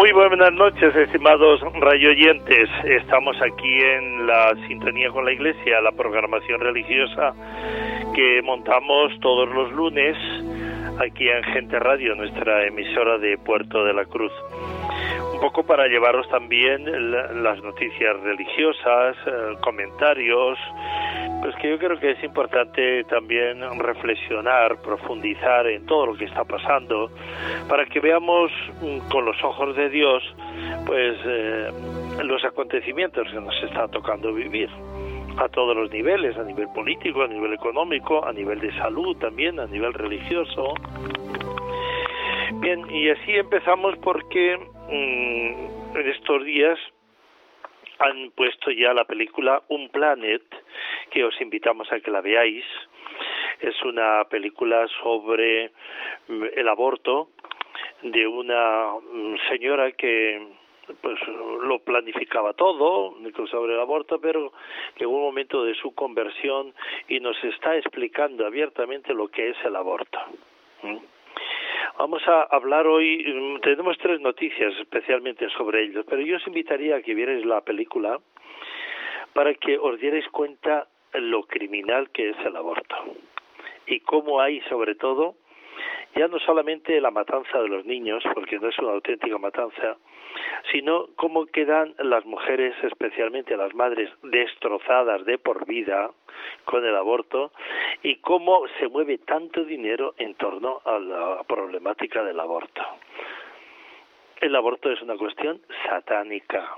Muy buenas noches, estimados radioyentes. Estamos aquí en la sintonía con la Iglesia, la programación religiosa que montamos todos los lunes aquí en Gente Radio, nuestra emisora de Puerto de la Cruz. Un poco para llevaros también las noticias religiosas, comentarios, pues que yo creo que es importante también reflexionar, profundizar en todo lo que está pasando, para que veamos con los ojos de Dios pues los acontecimientos que nos está tocando vivir a todos los niveles, a nivel político, a nivel económico, a nivel de salud también, a nivel religioso. Bien, y así empezamos porque en estos días han puesto ya la película Un Planet, que os invitamos a que la veáis. Es una película sobre el aborto de una señora que pues lo planificaba todo sobre el aborto, pero llegó un momento de su conversión y nos está explicando abiertamente lo que es el aborto. Vamos a hablar hoy, tenemos 3 noticias especialmente sobre ello, pero yo os invitaría a que vierais la película para que os dierais cuenta lo criminal que es el aborto y cómo hay, sobre todo, ya no solamente la matanza de los niños, porque no es una auténtica matanza, sino cómo quedan las mujeres, especialmente las madres, destrozadas de por vida con el aborto, y cómo se mueve tanto dinero en torno a la problemática del aborto. El aborto es una cuestión satánica.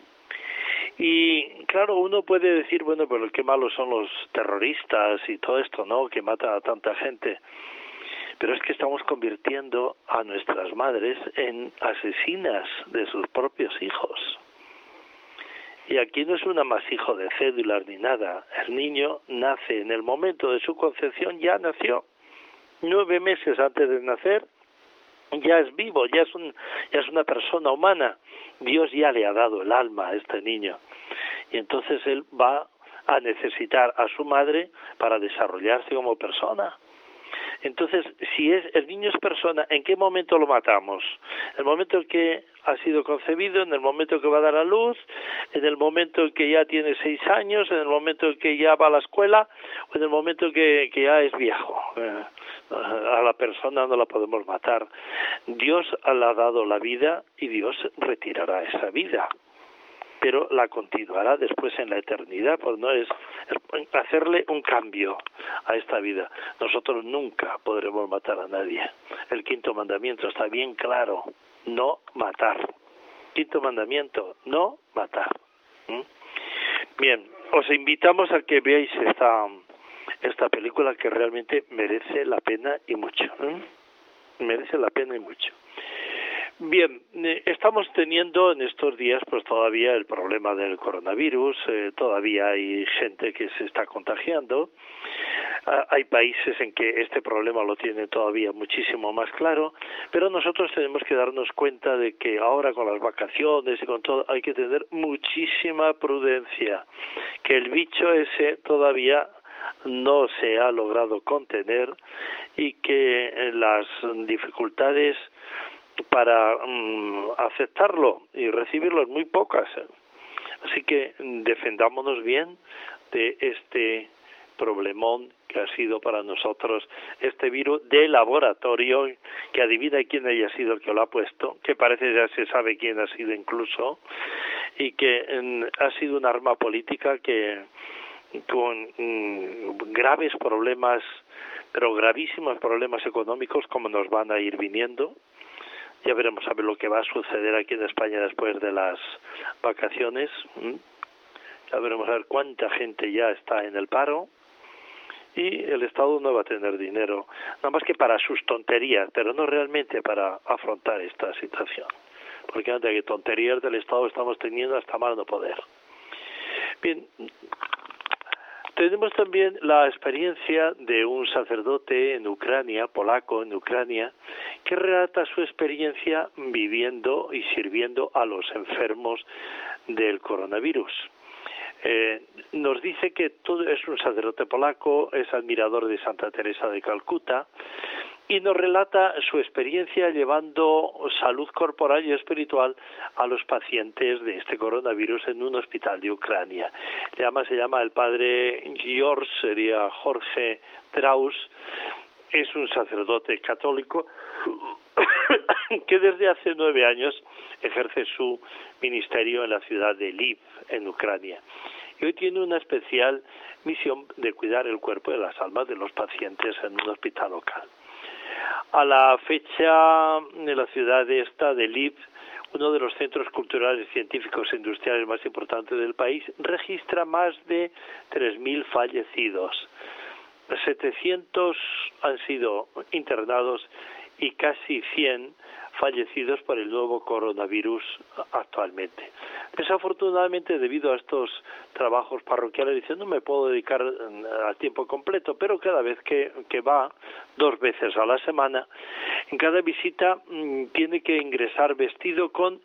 Y claro, uno puede decir, bueno, pero qué malos son los terroristas y todo esto, ¿no?, que matan a tanta gente. Pero es que estamos convirtiendo a nuestras madres en asesinas de sus propios hijos. Y aquí no es un amasijo de cédulas ni nada. El niño nace en el momento de su concepción, ya nació. 9 meses antes de nacer, ya es vivo, ya es una persona humana. Dios ya le ha dado el alma a este niño. Y entonces él va a necesitar a su madre para desarrollarse como persona. Entonces, si el niño es persona, ¿en qué momento lo matamos? ¿En el momento en que ha sido concebido, en el momento en que va a dar a luz, en el momento en que ya tiene 6 años, en el momento en que ya va a la escuela, o en el momento en que ya es viejo? A la persona no la podemos matar. Dios le ha dado la vida y Dios retirará esa vida, pero la continuará después en la eternidad, pues no es hacerle un cambio a esta vida. Nosotros nunca podremos matar a nadie. El 5.º mandamiento está bien claro: no matar. 5.º mandamiento: no matar. Bien, os invitamos a que veáis esta película, que realmente merece la pena y mucho. Merece la pena y mucho. Bien, estamos teniendo en estos días pues todavía el problema del coronavirus, todavía hay gente que se está contagiando, hay países en que este problema lo tienen todavía muchísimo más claro, pero nosotros tenemos que darnos cuenta de que ahora con las vacaciones y con todo hay que tener muchísima prudencia, que el bicho ese todavía no se ha logrado contener y que las dificultades para aceptarlo y recibirlo es muy pocas. Así que defendámonos bien de este problemón que ha sido para nosotros este virus de laboratorio, que adivina quién haya sido el que lo ha puesto, que parece ya se sabe quién ha sido incluso, y que ha sido un arma política que con graves problemas, pero gravísimos problemas económicos, como nos van a ir viniendo. Ya veremos a ver lo que va a suceder aquí en España después de las vacaciones. Ya veremos a ver cuánta gente ya está en el paro. Y el Estado no va a tener dinero, nada más que para sus tonterías, pero no realmente para afrontar esta situación. Porque ante que tonterías del Estado estamos teniendo hasta más no poder. Bien, tenemos también la experiencia de un sacerdote en Ucrania, polaco en Ucrania, que relata su experiencia viviendo y sirviendo a los enfermos del coronavirus. Nos dice que todo es un sacerdote polaco, es admirador de Santa Teresa de Calcuta y nos relata su experiencia llevando salud corporal y espiritual a los pacientes de este coronavirus en un hospital de Ucrania. Se llama el padre Jorge Traus, es un sacerdote católico que desde hace 9 años ejerce su ministerio en la ciudad de Lviv, en Ucrania. Y hoy tiene una especial misión de cuidar el cuerpo y las almas de los pacientes en un hospital local. A la fecha, en la ciudad de Lviv, uno de los centros culturales, científicos e industriales más importantes del país, registra más de 3.000 fallecidos. 700 han sido internados y casi 100 fallecidos por el nuevo coronavirus actualmente. Desafortunadamente, debido a estos trabajos parroquiales, dice, no me puedo dedicar a tiempo completo, pero cada vez que va, 2 veces a la semana, en cada visita tiene que ingresar vestido con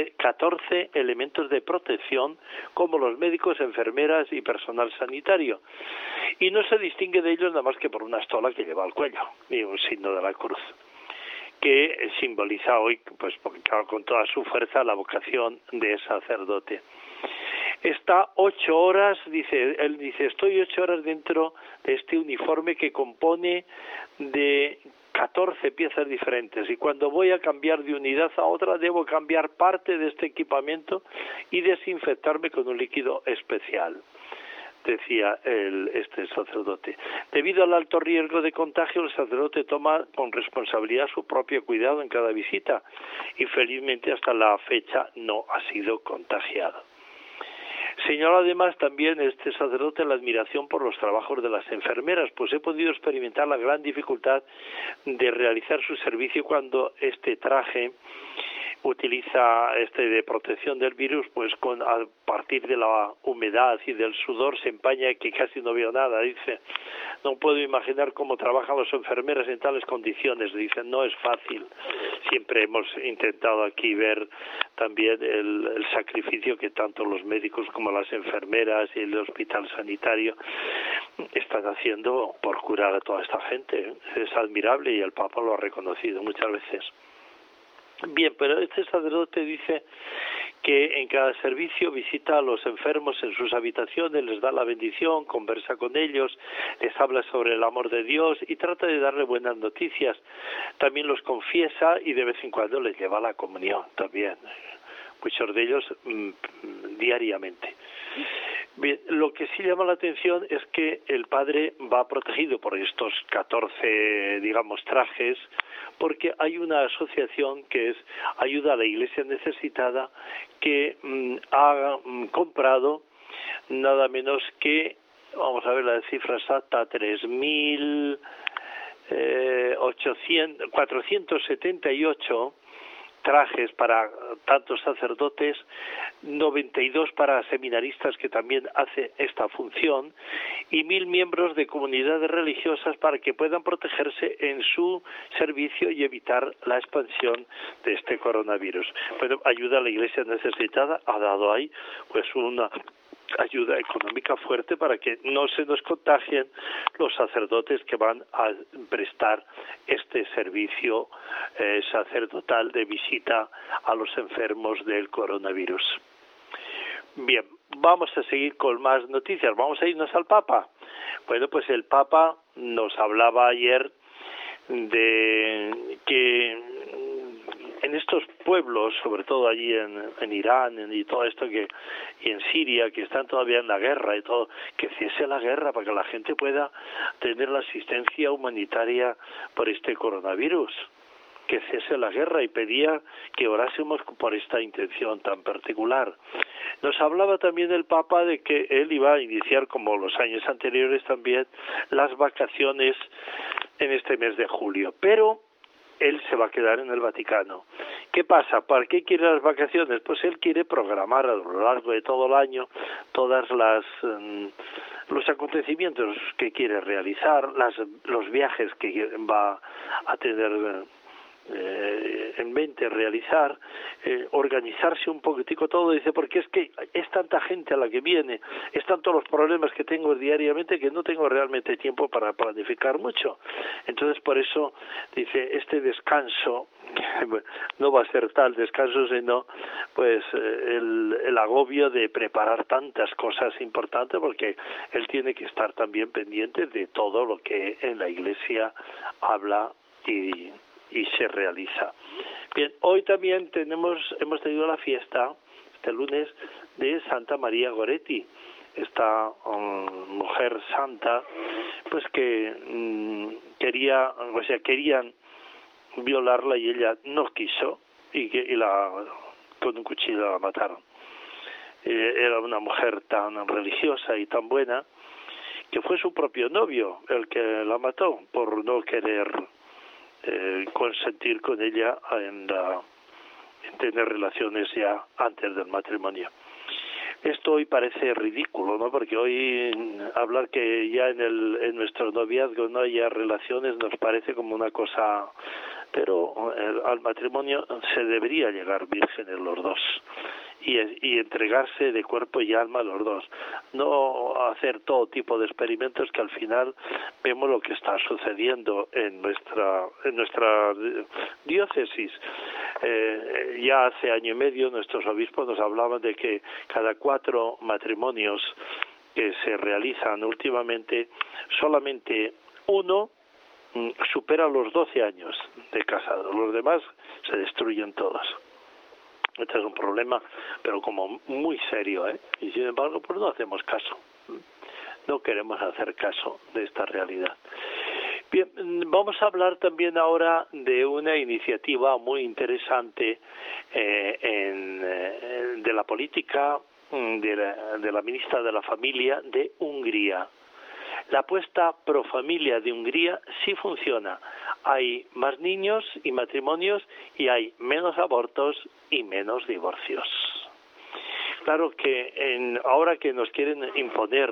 14 elementos de protección, como los médicos, enfermeras y personal sanitario. Y no se distingue de ellos nada más que por una estola que lleva al cuello, y un signo de la cruz, que simboliza hoy, pues con toda su fuerza, la vocación de sacerdote. Está 8 horas, él dice, estoy 8 horas dentro de este uniforme que compone de 14 piezas diferentes, y cuando voy a cambiar de unidad a otra debo cambiar parte de este equipamiento y desinfectarme con un líquido especial, decía este sacerdote. Debido al alto riesgo de contagio, el sacerdote toma con responsabilidad su propio cuidado en cada visita y felizmente hasta la fecha no ha sido contagiado. Señala además también este sacerdote la admiración por los trabajos de las enfermeras, pues he podido experimentar la gran dificultad de realizar su servicio cuando este traje utiliza de protección del virus, pues a partir de la humedad y del sudor se empaña que casi no veo nada. Dice, no puedo imaginar cómo trabajan las enfermeras en tales condiciones. Dicen, no es fácil. Siempre hemos intentado aquí ver también el sacrificio que tanto los médicos como las enfermeras y el hospital sanitario están haciendo por curar a toda esta gente. Es admirable y el Papa lo ha reconocido muchas veces. Bien, pero este sacerdote dice que en cada servicio visita a los enfermos en sus habitaciones, les da la bendición, conversa con ellos, les habla sobre el amor de Dios y trata de darle buenas noticias. También los confiesa y de vez en cuando les lleva a la comunión también. Muchos de ellos diariamente. Bien, lo que sí llama la atención es que el padre va protegido por estos 14, trajes, porque hay una asociación que es Ayuda a la Iglesia Necesitada que ha comprado nada menos que, vamos a ver la cifra exacta, 478 trajes para tantos sacerdotes, 92 para seminaristas que también hace esta función y 1.000 miembros de comunidades religiosas para que puedan protegerse en su servicio y evitar la expansión de este coronavirus. Bueno, Ayuda a la Iglesia Necesitada ha dado ahí pues una ayuda económica fuerte para que no se nos contagien los sacerdotes que van a prestar este servicio sacerdotal de visita a los enfermos del coronavirus. Bien, vamos a seguir con más noticias. Vamos a irnos al Papa. Bueno, pues el Papa nos hablaba ayer de que en estos pueblos, sobre todo allí en Irán y todo esto y en Siria, que están todavía en la guerra y todo, que cese la guerra para que la gente pueda tener la asistencia humanitaria por este coronavirus, que cese la guerra, y pedía que orásemos por esta intención tan particular. Nos hablaba también el Papa de que él iba a iniciar, como los años anteriores también, las vacaciones en este mes de julio, pero él se va a quedar en el Vaticano. ¿Qué pasa? ¿Para qué quiere las vacaciones? Pues él quiere programar a lo largo de todo el año todas los acontecimientos que quiere realizar, los viajes que va a tener en mente realizar, organizarse un poquitico todo, dice, porque es que es tanta gente a la que viene, es tantos los problemas que tengo diariamente que no tengo realmente tiempo para planificar mucho. Entonces, por eso, dice, este descanso no va a ser tal descanso, sino pues el agobio de preparar tantas cosas importantes, porque él tiene que estar también pendiente de todo lo que en la Iglesia habla y se realiza. Bien, hoy también hemos tenido la fiesta, este lunes, de Santa María Goretti, esta mujer santa, pues que querían violarla y ella no quiso, y con un cuchillo la mataron. Era una mujer tan religiosa y tan buena que fue su propio novio el que la mató por no querer consentir con ella en tener relaciones ya antes del matrimonio. Esto hoy parece ridículo, ¿no? Porque hoy hablar que ya en nuestro noviazgo no haya relaciones nos parece como una cosa, pero al matrimonio se debería llegar vírgenes los dos y entregarse de cuerpo y alma a los dos, no hacer todo tipo de experimentos que al final vemos lo que está sucediendo en nuestra diócesis. Ya hace año y medio nuestros obispos nos hablaban de que cada 4 matrimonios que se realizan últimamente, solamente uno supera los 12 años de casado, los demás se destruyen todos. Este es un problema, pero como muy serio, y sin embargo, pues no hacemos caso. No queremos hacer caso de esta realidad. Bien, vamos a hablar también ahora de una iniciativa muy interesante de la política de la ministra de la Familia de Hungría. La apuesta pro familia de Hungría sí funciona. Hay más niños y matrimonios y hay menos abortos y menos divorcios. Claro que ahora que nos quieren imponer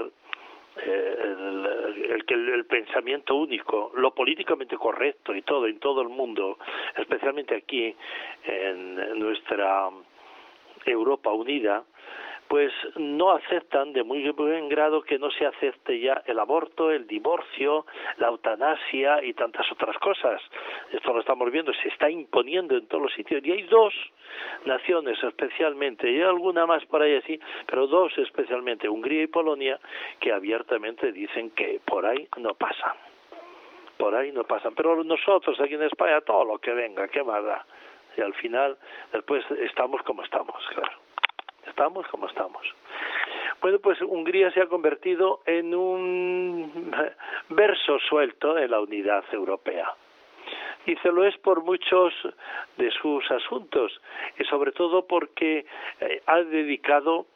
el pensamiento único, lo políticamente correcto y todo en todo el mundo, especialmente aquí en nuestra Europa unida, pues no aceptan de muy buen grado que no se acepte ya el aborto, el divorcio, la eutanasia y tantas otras cosas. Esto lo estamos viendo, se está imponiendo en todos los sitios. Y hay 2 naciones especialmente, y alguna más por ahí así, pero 2 especialmente, Hungría y Polonia, que abiertamente dicen que por ahí no pasan. Por ahí no pasan. Pero nosotros aquí en España, todo lo que venga, ¿qué más da? Y al final, después estamos como estamos, claro. Estamos como estamos. Bueno, pues Hungría se ha convertido en un verso suelto en la unidad europea. Y se lo es por muchos de sus asuntos, y sobre todo porque ha dedicado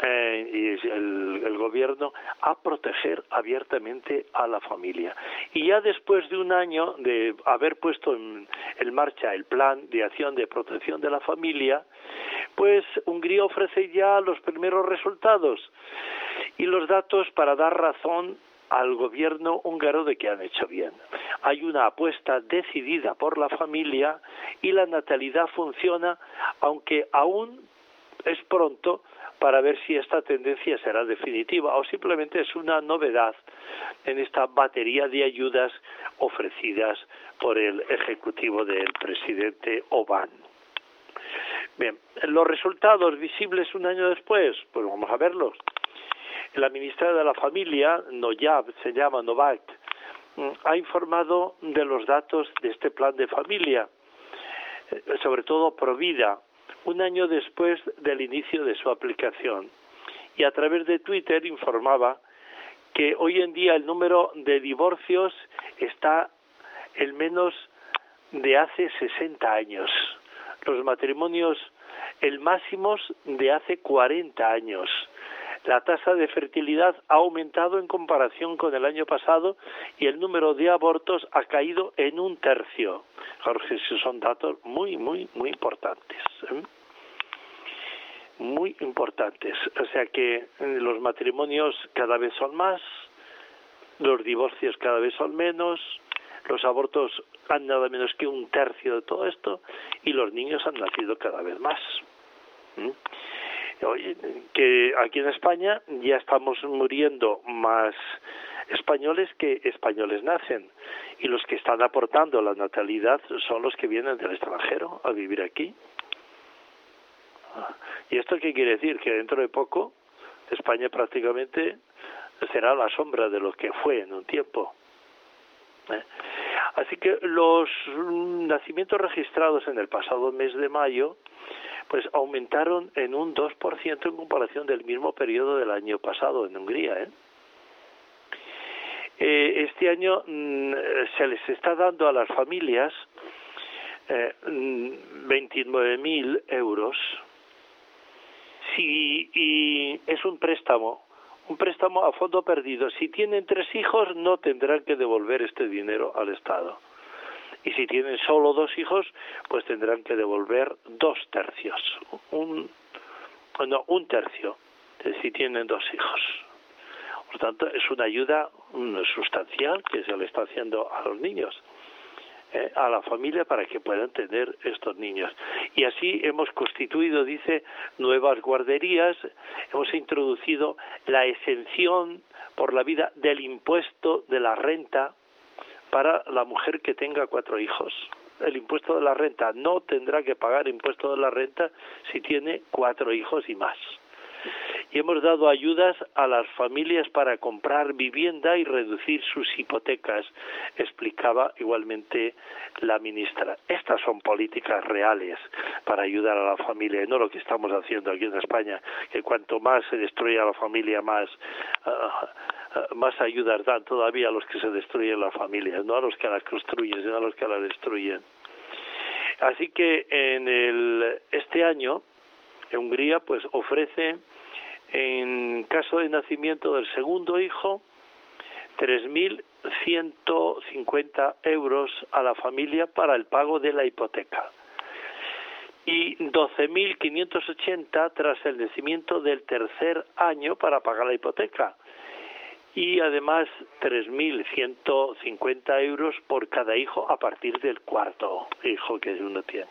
el gobierno a proteger abiertamente a la familia. Y ya después de un año de haber puesto en marcha el plan de acción de protección de la familia, pues Hungría ofrece ya los primeros resultados y los datos para dar razón al gobierno húngaro de que han hecho bien. Hay una apuesta decidida por la familia y la natalidad funciona, aunque aún es pronto para ver si esta tendencia será definitiva o simplemente es una novedad en esta batería de ayudas ofrecidas por el ejecutivo del presidente Orbán. Bien, los resultados visibles un año después, pues vamos a verlos. La ministra de la Familia, Novák, ha informado de los datos de este plan de familia, sobre todo Provida, un año después del inicio de su aplicación. Y a través de Twitter informaba que hoy en día el número de divorcios está en menos de hace 60 años. Los matrimonios el máximos de hace 40 años. La tasa de fertilidad ha aumentado en comparación con el año pasado y el número de abortos ha caído en 1/3. Jorge, esos son datos muy, muy, muy importantes. Muy importantes. O sea que los matrimonios cada vez son más, los divorcios cada vez son menos, Los abortos han nada menos que 1/3 de todo esto y los niños han nacido cada vez más. Oye, que aquí en España ya estamos muriendo más españoles que españoles nacen, y los que están aportando la natalidad son los que vienen del extranjero a vivir aquí. ¿Y esto qué quiere decir? Que dentro de poco España prácticamente será la sombra de lo que fue en un tiempo. Así que los nacimientos registrados en el pasado mes de mayo pues aumentaron en un 2% en comparación del mismo periodo del año pasado en Hungría. Este año se les está dando a las familias 29.000 euros y es un préstamo a fondo perdido. Si tienen 3 hijos no tendrán que devolver este dinero al Estado. Y si tienen solo 2 hijos, pues tendrán que devolver 2/3. Un tercio, si tienen 2 hijos. Por tanto, es una ayuda sustancial que se le está haciendo a los niños, a la familia, para que puedan tener estos niños. Y así hemos constituido, dice, nuevas guarderías, hemos introducido la exención por la vida del impuesto de la renta para la mujer que tenga 4 hijos. El impuesto de la renta no tendrá que pagar impuesto de la renta si tiene 4 hijos y más. Y hemos dado ayudas a las familias para comprar vivienda y reducir sus hipotecas, explicaba igualmente la ministra. Estas son políticas reales para ayudar a la familia, y no lo que estamos haciendo aquí en España, que cuanto más se destruye a la familia, más ayudas dan todavía a los que se destruyen la familia, no a los que la construyen, sino a los que la destruyen. Así que este año Hungría pues ofrece, en caso de nacimiento del segundo hijo, 3.150 euros a la familia para el pago de la hipoteca y 12.580 tras el nacimiento del tercer año para pagar la hipoteca, y además 3.150 euros por cada hijo a partir del 4º hijo que uno tenga.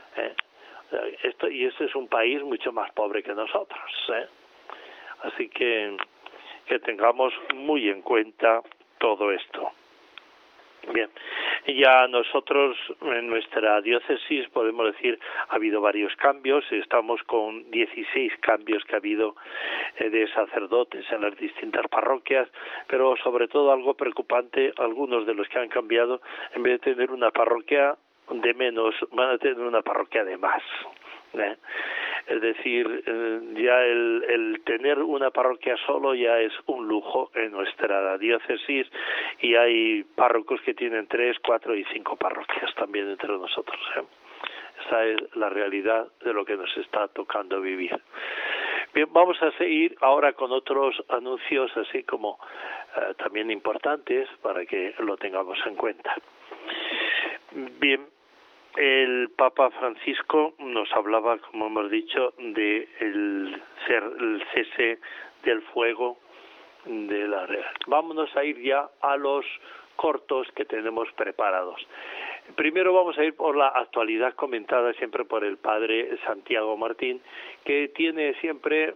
Este es un país mucho más pobre que nosotros, así que tengamos muy en cuenta todo esto. Bien, ya nosotros en nuestra diócesis podemos decir ha habido varios cambios. Estamos con 16 cambios que ha habido de sacerdotes en las distintas parroquias, pero sobre todo algo preocupante, algunos de los que han cambiado, en vez de tener una parroquia de menos, van a tener una parroquia de más. Es decir, ya el tener una parroquia solo ya es un lujo en nuestra diócesis, y hay párrocos que tienen 3, 4 y 5 parroquias también entre nosotros. Esa es la realidad de lo que nos está tocando vivir. Bien, vamos a seguir ahora con otros anuncios así como también importantes para que lo tengamos en cuenta. Bien, el Papa Francisco nos hablaba, como hemos dicho, de el cese del fuego de la guerra. Vámonos a ir ya a los cortos que tenemos preparados. Primero vamos a ir por la actualidad comentada siempre por el padre Santiago Martín, que tiene siempre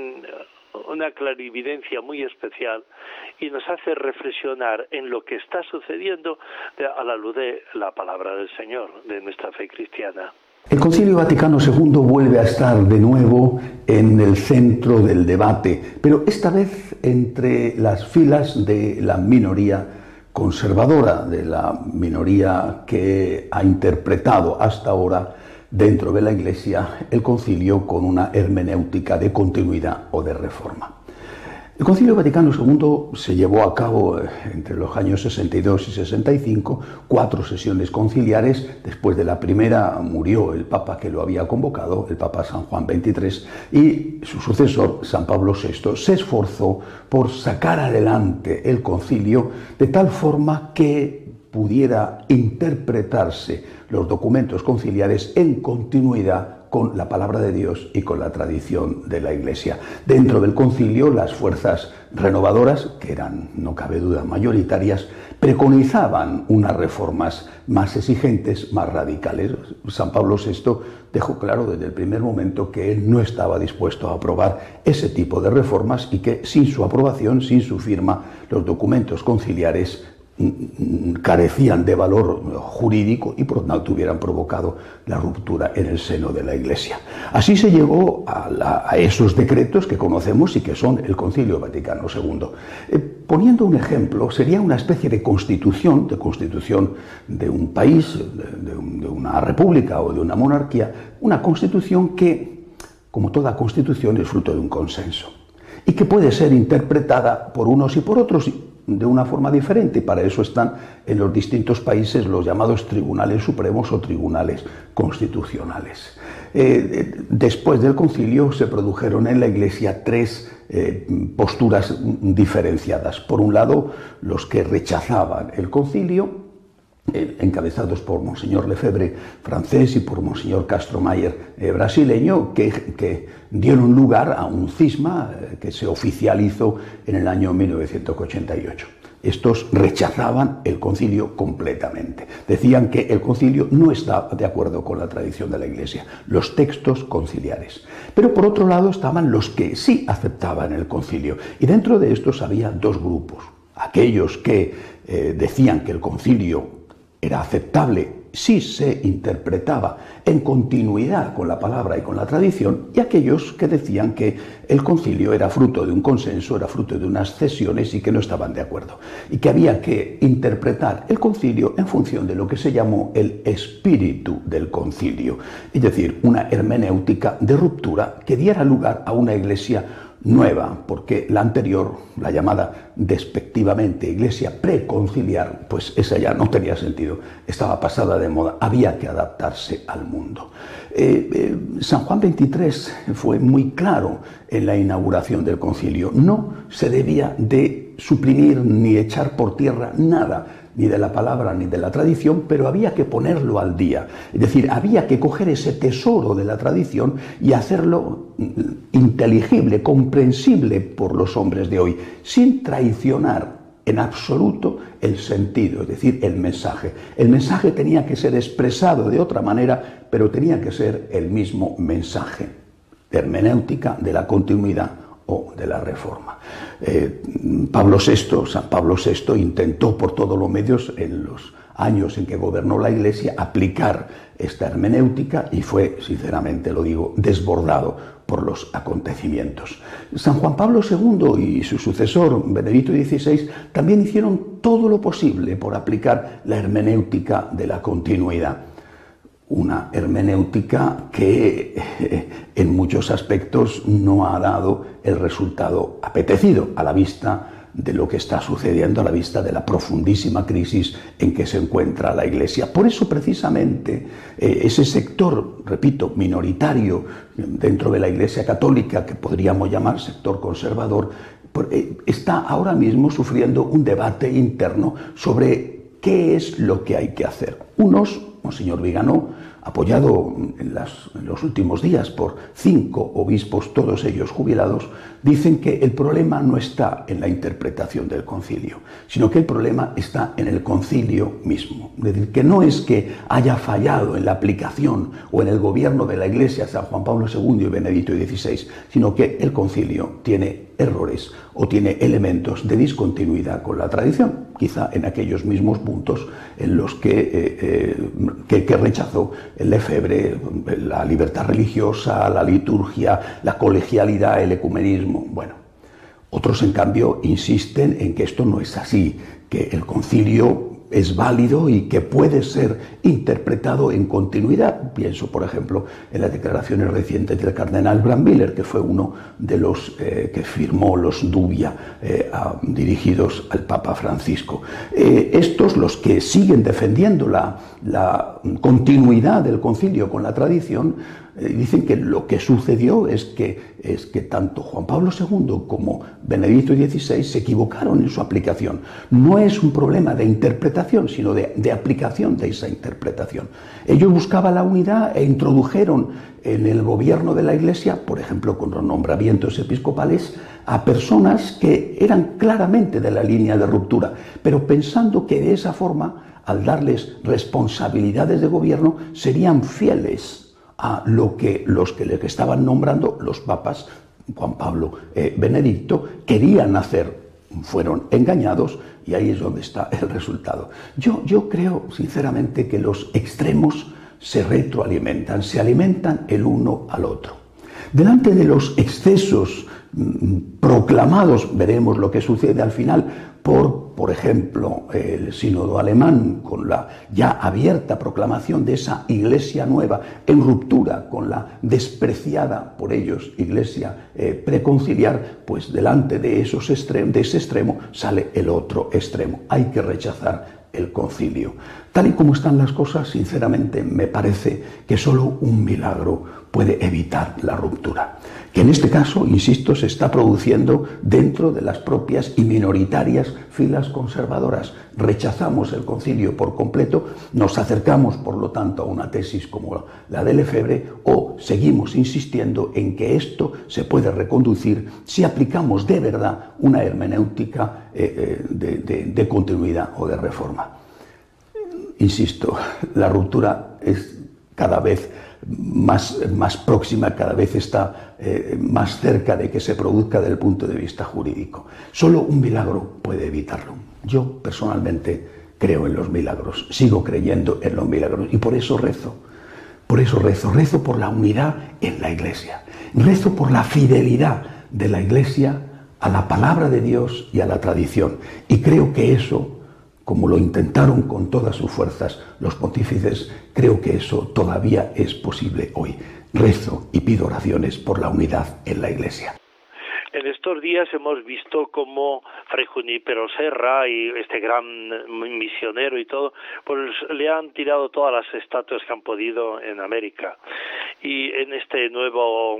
una clarividencia muy especial y nos hace reflexionar en lo que está sucediendo a la luz de la palabra del Señor, de nuestra fe cristiana. El Concilio Vaticano II vuelve a estar de nuevo en el centro del debate, pero esta vez entre las filas de la minoría conservadora, de la minoría que ha interpretado hasta ahora dentro de la Iglesia el concilio con una hermenéutica de continuidad o de reforma. El Concilio Vaticano II se llevó a cabo entre los años 62 y 65, 4 sesiones conciliares. Después de la primera murió el Papa que lo había convocado, el Papa San Juan XXIII, y su sucesor, San Pablo VI, se esforzó por sacar adelante el concilio de tal forma que pudiera interpretarse los documentos conciliares en continuidad con la palabra de Dios y con la tradición de la Iglesia. Dentro del concilio, las fuerzas renovadoras, que eran, no cabe duda, mayoritarias, preconizaban unas reformas más exigentes, más radicales. San Pablo VI dejó claro desde el primer momento que él no estaba dispuesto a aprobar ese tipo de reformas y que sin su aprobación, sin su firma, los documentos conciliares carecían de valor jurídico y por lo tanto hubieran provocado la ruptura en el seno de la Iglesia. Así se llegó a esos decretos que conocemos y que son el Concilio Vaticano II. Poniendo un ejemplo, sería una especie de constitución de un país, de una república o de una monarquía, una constitución que, como toda constitución, es fruto de un consenso y que puede ser interpretada por unos y por otros de una forma diferente, y para eso están en los distintos países los llamados tribunales supremos o tribunales constitucionales. Después del concilio se produjeron en la Iglesia tres posturas diferenciadas. Por un lado, los que rechazaban el concilio, encabezados por Monseñor Lefebvre, francés, y por Monseñor Castro Mayer, brasileño, que dieron lugar a un cisma que se oficializó en el año 1988. Estos rechazaban el concilio completamente. Decían que el concilio no estaba de acuerdo con la tradición de la Iglesia, los textos conciliares. Pero por otro lado estaban los que sí aceptaban el concilio. Y dentro de estos había dos grupos. Aquellos que decían que el concilio era aceptable si se interpretaba en continuidad con la palabra y con la tradición, y aquellos que decían que el concilio era fruto de un consenso, era fruto de unas cesiones y que no estaban de acuerdo, y que había que interpretar el concilio en función de lo que se llamó el espíritu del concilio, es decir, una hermenéutica de ruptura que diera lugar a una iglesia nueva, porque la anterior, la llamada despectivamente iglesia preconciliar, pues esa ya no tenía sentido, estaba pasada de moda, había que adaptarse al mundo. San Juan XXIII fue muy claro en la inauguración del concilio: no se debía de suprimir ni echar por tierra nada, ni de la palabra ni de la tradición, pero había que ponerlo al día. Es decir, había que coger ese tesoro de la tradición y hacerlo inteligible, comprensible por los hombres de hoy, sin traicionar en absoluto el sentido, es decir, el mensaje. El mensaje tenía que ser expresado de otra manera, pero tenía que ser el mismo mensaje, de hermenéutica, de la continuidad o de la reforma. San Pablo VI intentó por todos los medios, en los años en que gobernó la Iglesia, aplicar esta hermenéutica y fue, sinceramente lo digo, desbordado por los acontecimientos. San Juan Pablo II y su sucesor, Benedicto XVI, también hicieron todo lo posible por aplicar la hermenéutica de la continuidad. Una hermenéutica que en muchos aspectos no ha dado el resultado apetecido a la vista de lo que está sucediendo, a la vista de la profundísima crisis en que se encuentra la Iglesia. Por eso, precisamente, ese sector, repito, minoritario dentro de la Iglesia católica, que podríamos llamar sector conservador, está ahora mismo sufriendo un debate interno sobre qué es lo que hay que hacer. Unos, Monseñor Viganó, apoyado en los últimos días por 5 obispos, todos ellos jubilados, dicen que el problema no está en la interpretación del concilio, sino que el problema está en el concilio mismo. Es decir, que no es que haya fallado en la aplicación o en el gobierno de la Iglesia San Juan Pablo II y Benedicto XVI, sino que el concilio tiene errores o tiene elementos de discontinuidad con la tradición, quizá en aquellos mismos puntos en los que rechazó Lefebvre, la libertad religiosa, la liturgia, la colegialidad, el ecumenismo. Bueno, otros en cambio insisten en que esto no es así, que el concilio es válido y que puede ser interpretado en continuidad. Pienso, por ejemplo, en las declaraciones recientes del cardenal Brandmüller, que fue uno de los que firmó los Dubia dirigidos al Papa Francisco. Estos, los que siguen defendiendo la continuidad del concilio con la tradición, Dicen que lo que sucedió es que tanto Juan Pablo II como Benedicto XVI se equivocaron en su aplicación. No es un problema de interpretación, sino de aplicación de esa interpretación. Ellos buscaban la unidad e introdujeron en el gobierno de la Iglesia, por ejemplo, con los nombramientos episcopales, a personas que eran claramente de la línea de ruptura, pero pensando que de esa forma, al darles responsabilidades de gobierno, serían fieles a lo que los que les estaban nombrando los papas, Juan Pablo, Benedicto, querían hacer. Fueron engañados y ahí es donde está el resultado. Yo creo, sinceramente, que los extremos se retroalimentan, se alimentan el uno al otro. Delante de los excesos proclamados, veremos lo que sucede al final, por ejemplo, el sínodo alemán, con la ya abierta proclamación de esa iglesia nueva en ruptura con la despreciada por ellos iglesia preconciliar, pues delante de ese extremo sale el otro extremo. Hay que rechazar el concilio. Tal y como están las cosas, sinceramente, me parece que solo un milagro puede evitar la ruptura. Que en este caso, insisto, se está produciendo dentro de las propias y minoritarias filas conservadoras. Rechazamos el concilio por completo, nos acercamos, por lo tanto, a una tesis como la de Lefebvre, o seguimos insistiendo en que esto se puede reconducir si aplicamos de verdad una hermenéutica de continuidad o de reforma. Insisto, la ruptura es cada vez más próxima, cada vez está más cerca de que se produzca desde el punto de vista jurídico. Solo un milagro puede evitarlo. Yo personalmente creo en los milagros, sigo creyendo en los milagros y por eso rezo por la unidad en la Iglesia, rezo por la fidelidad de la Iglesia a la palabra de Dios y a la tradición, y creo que eso, como lo intentaron con todas sus fuerzas los pontífices, creo que eso todavía es posible hoy. Rezo y pido oraciones por la unidad en la Iglesia. En estos días hemos visto cómo Fray Junípero Serra y este gran misionero y todo, pues le han tirado todas las estatuas que han podido en América. Y en este nuevo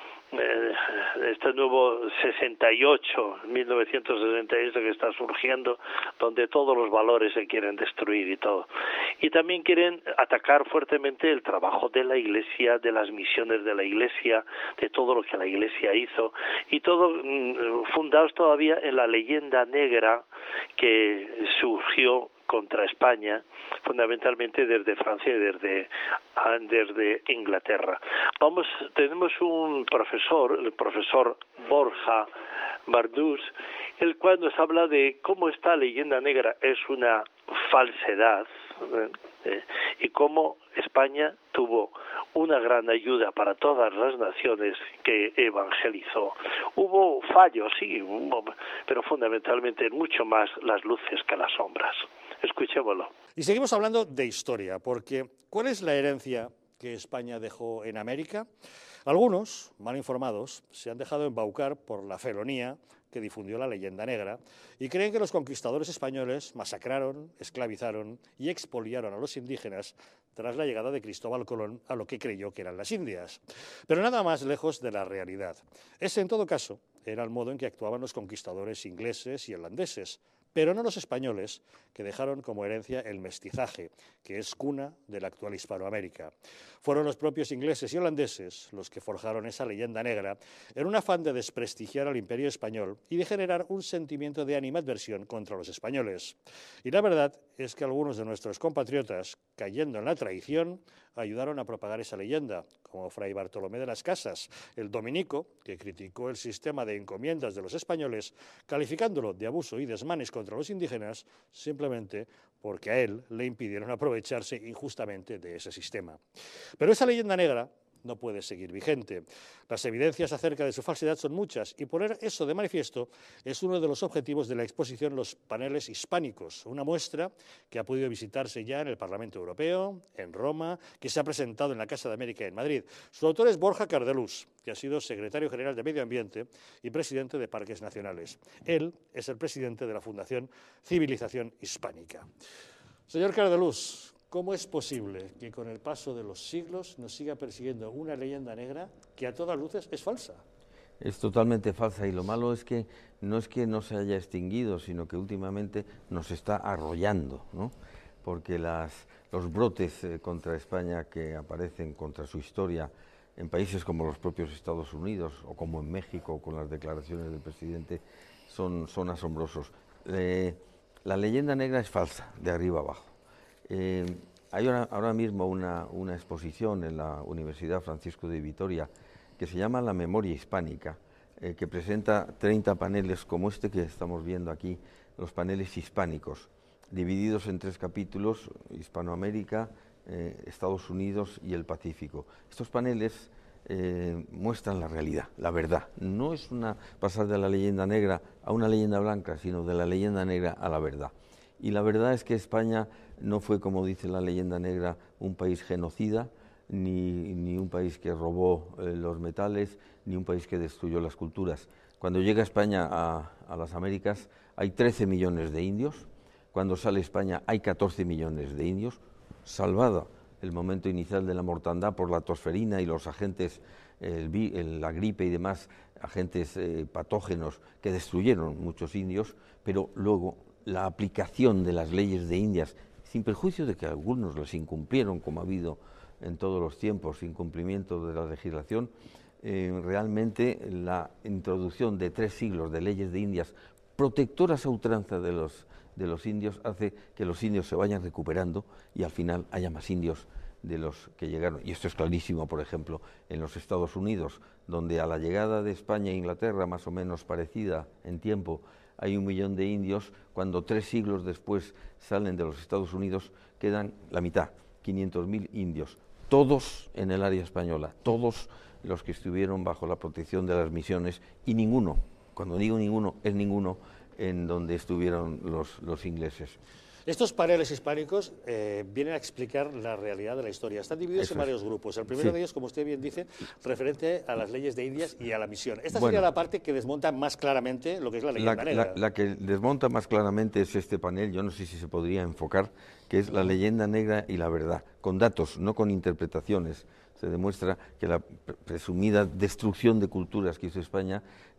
1968 que está surgiendo, donde todos los valores se quieren destruir y todo. Y también quieren atacar fuertemente el trabajo de la Iglesia, de las misiones de la Iglesia, de todo lo que la Iglesia hizo, y todo fundados todavía en la leyenda negra que surgió contra España, fundamentalmente desde Francia y desde Inglaterra. Tenemos un profesor, el profesor Borja Bardús, el cual nos habla de cómo esta leyenda negra es una falsedad, y cómo España tuvo una gran ayuda para todas las naciones que evangelizó. Hubo fallos, sí, pero fundamentalmente mucho más las luces que las sombras. Escuchémoslo. Y seguimos hablando de historia, porque ¿cuál es la herencia que España dejó en América? Algunos, mal informados, se han dejado embaucar por la felonía que difundió la leyenda negra y creen que los conquistadores españoles masacraron, esclavizaron y expoliaron a los indígenas tras la llegada de Cristóbal Colón a lo que creyó que eran las Indias. Pero nada más lejos de la realidad. Ese, en todo caso, era el modo en que actuaban los conquistadores ingleses y holandeses, pero no los españoles, que dejaron como herencia el mestizaje, que es cuna de la actual Hispanoamérica. Fueron los propios ingleses y holandeses los que forjaron esa leyenda negra en un afán de desprestigiar al imperio español y de generar un sentimiento de animadversión contra los españoles. Y la verdad es que algunos de nuestros compatriotas, cayendo en la traición, ayudaron a propagar esa leyenda, como Fray Bartolomé de las Casas, el dominico, que criticó el sistema de encomiendas de los españoles, calificándolo de abuso y desmanes contra los indígenas, simplemente porque a él le impidieron aprovecharse injustamente de ese sistema. Pero esa leyenda negra no puede seguir vigente. Las evidencias acerca de su falsedad son muchas y poner eso de manifiesto es uno de los objetivos de la exposición Los Paneles Hispánicos, una muestra que ha podido visitarse ya en el Parlamento Europeo, en Roma, que se ha presentado en la Casa de América en Madrid. Su autor es Borja Cardelús, que ha sido secretario general de Medio Ambiente y presidente de Parques Nacionales. Él es el presidente de la Fundación Civilización Hispánica. Señor Cardelús, ¿Cómo es posible que con el paso de los siglos nos siga persiguiendo una leyenda negra que a todas luces es falsa? Es totalmente falsa, y lo malo es que no se haya extinguido, sino que últimamente nos está arrollando, ¿no? Porque los brotes contra España que aparecen, contra su historia, en países como los propios Estados Unidos o como en México con las declaraciones del presidente, son asombrosos. La leyenda negra es falsa, de arriba abajo. Hay ahora mismo una exposición en la Universidad Francisco de Vitoria que se llama La Memoria Hispánica, que presenta 30 paneles como este que estamos viendo aquí, los paneles hispánicos, divididos en 3 capítulos: Hispanoamérica, Estados Unidos y el Pacífico. Estos paneles muestran la realidad, la verdad. No es pasar de la leyenda negra a una leyenda blanca, sino de la leyenda negra a la verdad. Y la verdad es que España no fue, como dice la leyenda negra, un país genocida, ni un país que robó los metales, ni un país que destruyó las culturas. Cuando llega España a las Américas hay 13 millones de indios. Cuando sale España hay 14 millones de indios, salvado el momento inicial de la mortandad por la tosferina y los agentes, la gripe y demás agentes patógenos que destruyeron muchos indios, pero luego la aplicación de las leyes de Indias, sin perjuicio de que algunos las incumplieron, como ha habido en todos los tiempos, incumplimiento de la legislación, realmente la introducción de 3 siglos de leyes de Indias protectoras a ultranza de los indios hace que los indios se vayan recuperando y al final haya más indios de los que llegaron. Y esto es clarísimo, por ejemplo, en los Estados Unidos, donde a la llegada de España e Inglaterra, más o menos parecida en tiempo, hay 1 millón de indios. Cuando 3 siglos después salen de los Estados Unidos, quedan la mitad, 500.000 indios, todos en el área española, todos los que estuvieron bajo la protección de las misiones, y ninguno, cuando digo ninguno, es ninguno en donde estuvieron los ingleses. Estos paneles hispánicos vienen a explicar la realidad de la historia. Están divididos en varios grupos. El primero de ellos, como usted bien dice, referente a las leyes de Indias y a la misión. Esta sería la parte que desmonta más claramente lo que es la leyenda negra. La que desmonta más claramente es este panel, yo no sé si se podría enfocar, que es la leyenda negra y la verdad, con datos, no con interpretaciones. Se demuestra que la presumida destrucción de culturas que hizo España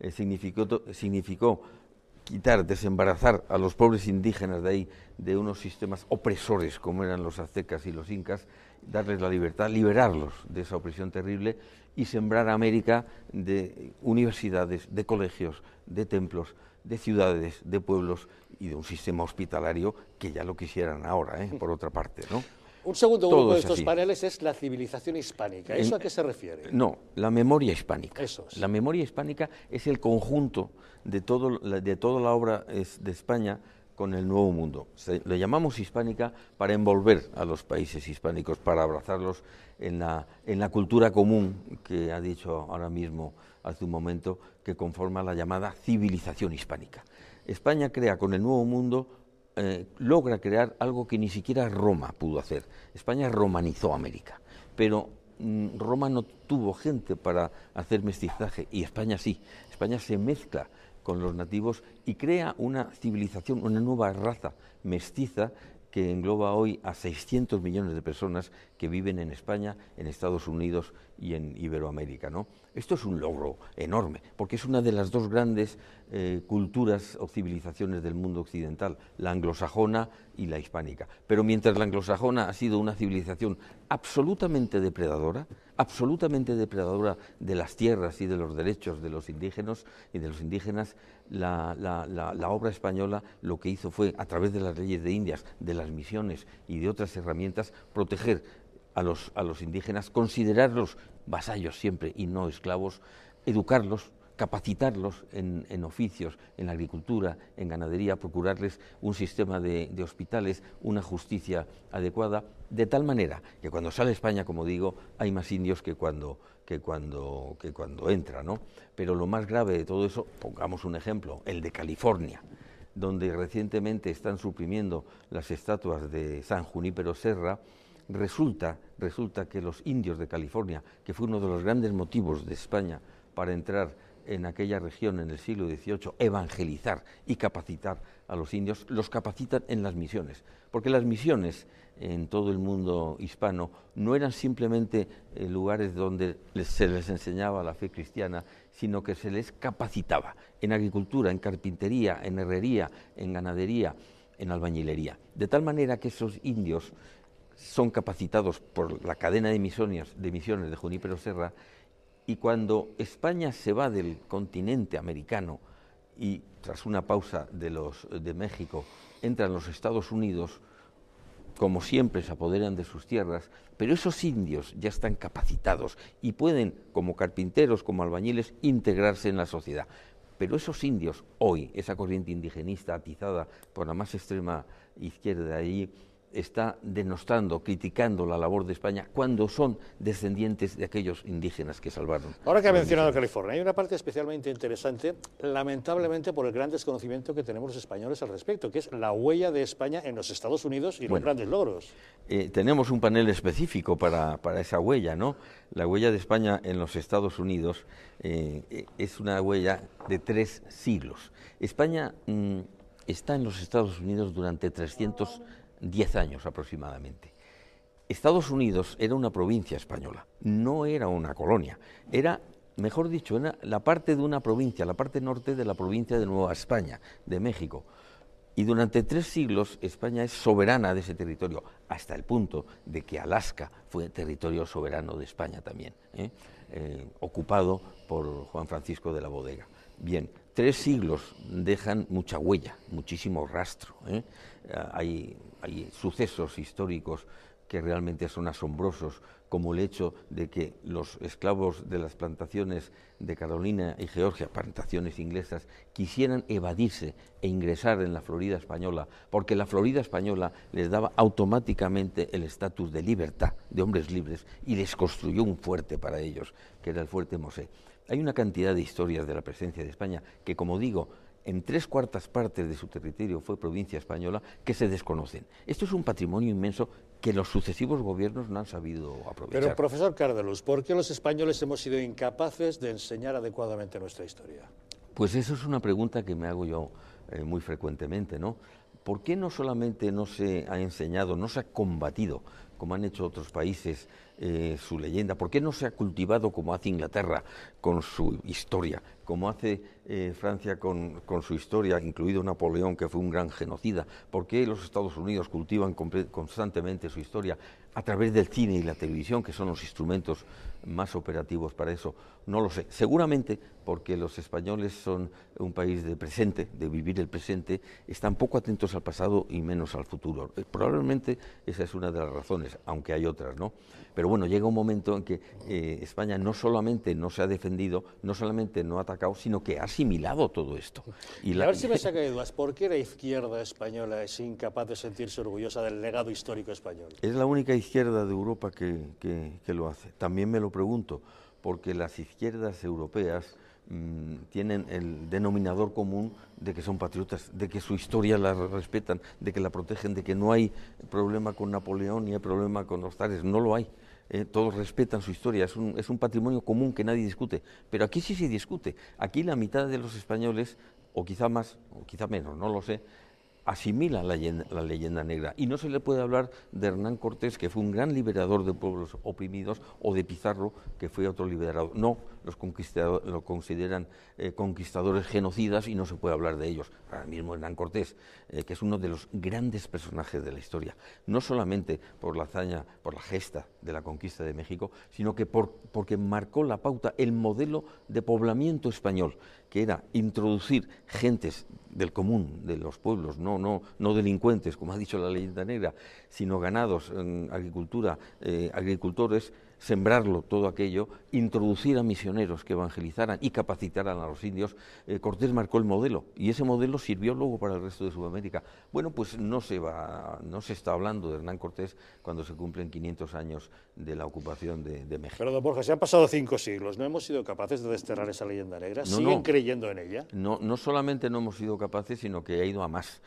significó quitar, desembarazar a los pobres indígenas de ahí, de unos sistemas opresores como eran los aztecas y los incas, darles la libertad, liberarlos de esa opresión terrible y sembrar a América de universidades, de colegios, de templos, de ciudades, de pueblos y de un sistema hospitalario que ya lo quisieran ahora, por otra parte, ¿no? Un segundo grupo de estos paneles es la civilización hispánica. ¿Eso a qué se refiere? No, la memoria hispánica. Eso es. La memoria hispánica es el conjunto de toda la obra de España con el Nuevo Mundo. Le llamamos hispánica para envolver a los países hispánicos, para abrazarlos en la cultura común que ha dicho ahora mismo, hace un momento, que conforma la llamada civilización hispánica. España crea con el Nuevo Mundo, logra crear algo que ni siquiera Roma pudo hacer. España romanizó América, pero Roma no tuvo gente para hacer mestizaje, y España sí. España se mezcla con los nativos y crea una civilización, una nueva raza mestiza que engloba hoy a 600 millones de personas que viven en España, en Estados Unidos y en Iberoamérica, ¿no? Esto es un logro enorme, porque es una de las 2 grandes culturas o civilizaciones del mundo occidental, la anglosajona y la hispánica. Pero mientras la anglosajona ha sido una civilización absolutamente depredadora de las tierras y de los derechos de los indígenas y de los indígenas, la obra española lo que hizo fue, a través de las leyes de Indias, de las misiones y de otras herramientas, proteger a los indígenas, considerarlos vasallos siempre y no esclavos, educarlos, capacitarlos en oficios, en la agricultura, en ganadería, procurarles un sistema de hospitales, una justicia adecuada, de tal manera que cuando sale España, como digo, hay más indios que cuando entra, ¿no? Pero lo más grave de todo eso, pongamos un ejemplo, el de California, donde recientemente están suprimiendo las estatuas de San Junípero Serra. Resulta que los indios de California, que fue uno de los grandes motivos de España para entrar en aquella región en el siglo XVIII, evangelizar y capacitar a los indios, los capacitan en las misiones, porque las misiones en todo el mundo hispano no eran simplemente lugares donde se les enseñaba la fe cristiana, sino que se les capacitaba en agricultura, en carpintería, en herrería, en ganadería, en albañilería, de tal manera que esos indios son capacitados por la cadena de misiones de Junípero Serra, y cuando España se va del continente americano y tras una pausa de México entran los Estados Unidos, como siempre se apoderan de sus tierras, pero esos indios ya están capacitados y pueden, como carpinteros, como albañiles, integrarse en la sociedad. Pero esos indios, hoy, esa corriente indigenista atizada por la más extrema izquierda de allí, está denostando, criticando la labor de España cuando son descendientes de aquellos indígenas que salvaron. Ahora que ha mencionado California, hay una parte especialmente interesante, lamentablemente por el gran desconocimiento que tenemos los españoles al respecto, que es la huella de España en los Estados Unidos y los grandes logros. Tenemos un panel específico para esa huella, ¿no? La huella de España en los Estados Unidos es una huella de 3 siglos. España está en los Estados Unidos durante 310 años aproximadamente. Estados Unidos era una provincia española, no era una colonia, era, mejor dicho, era la parte de una provincia, la parte norte de la provincia de Nueva España, de México. Y durante 3 siglos España es soberana de ese territorio, hasta el punto de que Alaska fue territorio soberano de España también, ocupado por Juan Francisco de la Bodega. Bien, 3 siglos dejan mucha huella, muchísimo rastro. Hay sucesos históricos que realmente son asombrosos, como el hecho de que los esclavos de las plantaciones de Carolina y Georgia, plantaciones inglesas, quisieran evadirse e ingresar en la Florida española, porque la Florida española les daba automáticamente el estatus de libertad, de hombres libres, y les construyó un fuerte para ellos, que era el Fuerte Mosé. Hay una cantidad de historias de la presencia de España que, como digo, en 3/4 partes de su territorio fue provincia española, que se desconocen. Esto es un patrimonio inmenso que los sucesivos gobiernos no han sabido aprovechar. Pero, profesor Cardelus, ¿por qué los españoles hemos sido incapaces de enseñar adecuadamente nuestra historia? Pues eso es una pregunta que me hago yo muy frecuentemente, ¿no? ¿Por qué no solamente no se ha enseñado, no se ha combatido, como han hecho otros países, su leyenda? ¿Por qué no se ha cultivado como hace Inglaterra con su historia, como hace Francia con su historia, incluido Napoleón, que fue un gran genocida? ¿Por qué los Estados Unidos cultivan constantemente su historia a través del cine y la televisión, que son los instrumentos más operativos para eso? No lo sé. Seguramente porque los españoles son un país de presente, de vivir el presente, están poco atentos al pasado y menos al futuro. Probablemente esa es una de las razones, aunque hay otras, ¿no? Pero bueno, llega un momento en que España no solamente no se ha defendido, no solamente no ha atacado, sino que ha asimilado todo esto. Y a ver si me saca de dudas, ¿por qué la izquierda española es incapaz de sentirse orgullosa del legado histórico español? Es la única izquierda de Europa que lo hace. También me lo pregunto, porque las izquierdas europeas tienen el denominador común de que son patriotas, de que su historia la respetan, de que la protegen, de que no hay problema con Napoleón ni hay problema con los zares, no lo hay. Todos respetan su historia, es un patrimonio común que nadie discute, pero aquí sí se discute. Aquí la mitad de los españoles, o quizá más, o quizá menos, no lo sé, asimila la leyenda negra, y no se le puede hablar de Hernán Cortés, que fue un gran liberador de pueblos oprimidos, o de Pizarro, que fue otro liberador. No, lo consideran conquistadores genocidas y no se puede hablar de ellos. Ahora mismo Hernán Cortés, que es uno de los grandes personajes de la historia, no solamente por la hazaña, por la gesta de la conquista de México, sino que porque marcó la pauta, el modelo de poblamiento español, que era introducir gentes del común, de los pueblos, no delincuentes, como ha dicho la leyenda negra, sino ganados, agricultura, agricultores, sembrarlo todo aquello, introducir a misioneros que evangelizaran y capacitaran a los indios. Cortés marcó el modelo, y ese modelo sirvió luego para el resto de Sudamérica. Bueno, pues no se está hablando de Hernán Cortés cuando se cumplen 500 años de la ocupación de México. Pero, don Borja, se han pasado 5 siglos, ¿no hemos sido capaces de desterrar esa leyenda negra? ¿Siguen creyendo en ella? No solamente no hemos sido capaces, sino que ha ido a más.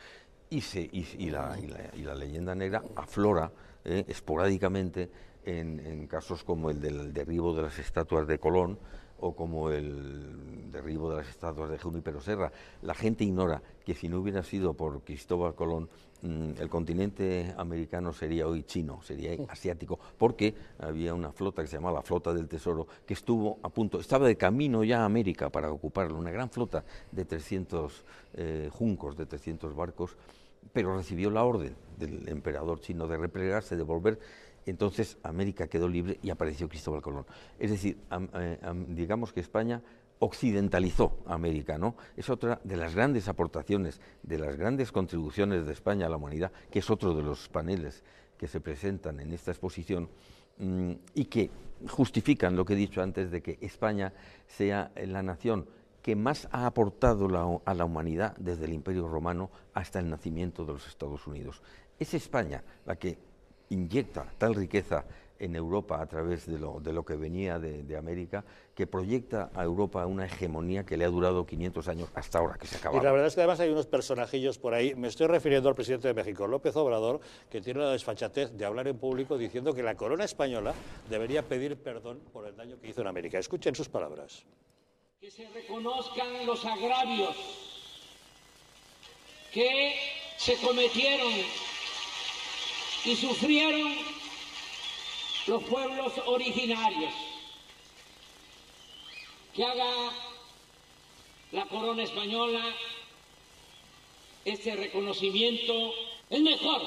Y la leyenda negra aflora esporádicamente en casos como el del derribo de las estatuas de Colón, o como el derribo de las estatuas de Junípero Serra. La gente ignora que si no hubiera sido por Cristóbal Colón, el continente americano sería hoy chino, sería asiático, porque había una flota que se llamaba la Flota del Tesoro, que estuvo a punto, estaba de camino ya a América para ocuparlo, una gran flota de 300 juncos, de 300 barcos, pero recibió la orden del emperador chino de replegarse, de volver. Entonces América quedó libre y apareció Cristóbal Colón. Es decir, digamos que España occidentalizó a América, ¿no? Es otra de las grandes aportaciones, de las grandes contribuciones de España a la humanidad, que es otro de los paneles que se presentan en esta exposición y que justifican lo que he dicho antes de que España sea la nación que más ha aportado a la humanidad desde el Imperio Romano hasta el nacimiento de los Estados Unidos. Es España la que inyecta tal riqueza en Europa a través de lo que venía de América, que proyecta a Europa una hegemonía que le ha durado 500 años hasta ahora, que se acaba. Y la verdad es que además hay unos personajillos por ahí, me estoy refiriendo al presidente de México, López Obrador, que tiene la desfachatez de hablar en público diciendo que la corona española debería pedir perdón por el daño que hizo en América. Escuchen sus palabras. Que se reconozcan los agravios que se cometieron y sufrieron los pueblos originarios, que haga la corona española este reconocimiento. Es mejor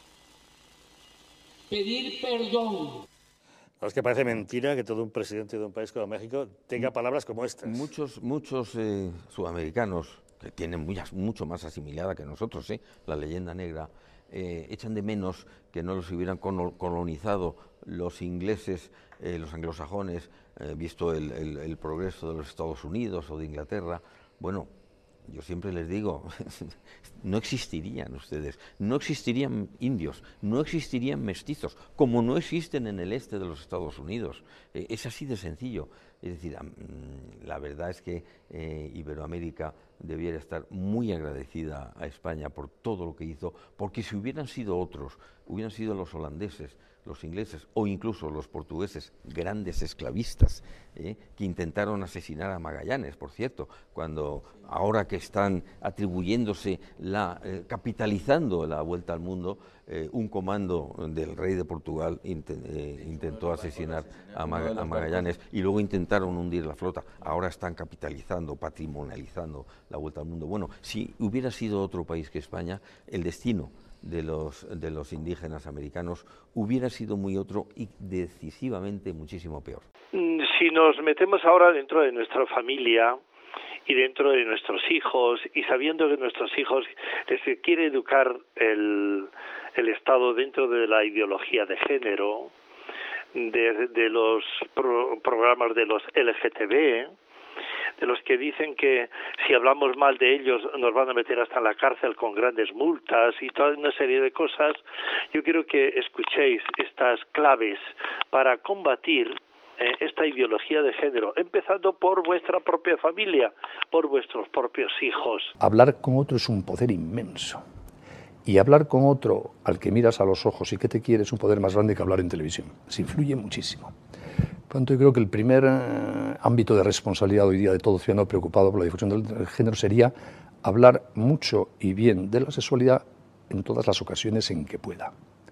pedir perdón. Es que parece mentira que todo un presidente de un país como México tenga palabras como estas. Muchos sudamericanos, que tienen mucho más asimilada que nosotros, la leyenda negra, echan de menos que no los hubieran colonizado los ingleses, los anglosajones, visto el progreso de los Estados Unidos o de Inglaterra. Bueno, yo siempre les digo, no existirían ustedes, no existirían indios, no existirían mestizos, como no existen en el este de los Estados Unidos. Es así de sencillo. Es decir, la verdad es que Iberoamérica debiera estar muy agradecida a España por todo lo que hizo, porque si hubieran sido otros, hubieran sido los holandeses, los ingleses o incluso los portugueses, grandes esclavistas, que intentaron asesinar a Magallanes, por cierto, cuando ahora que están atribuyéndose, capitalizando la vuelta al mundo, un comando del rey de Portugal intentó asesinar a Magallanes y luego intentaron hundir la flota. Ahora están capitalizando, patrimonializando la vuelta al mundo. Bueno, si hubiera sido otro país que España, el destino de los indígenas americanos hubiera sido muy otro y decisivamente muchísimo peor. Si nos metemos ahora dentro de nuestra familia y dentro de nuestros hijos, y sabiendo que nuestros hijos les quiere educar el Estado dentro de la ideología de género, de los programas de los LGTB, de los que dicen que si hablamos mal de ellos nos van a meter hasta en la cárcel con grandes multas y toda una serie de cosas, yo quiero que escuchéis estas claves para combatir esta ideología de género, empezando por vuestra propia familia, por vuestros propios hijos. Hablar con otro es un poder inmenso. Y hablar con otro al que miras a los ojos y que te quiere es un poder más grande que hablar en televisión. Se influye muchísimo. Por tanto, yo creo que el primer ámbito de responsabilidad hoy día de todo ciudadano preocupado por la difusión del género sería hablar mucho y bien de la sexualidad en todas las ocasiones en que pueda.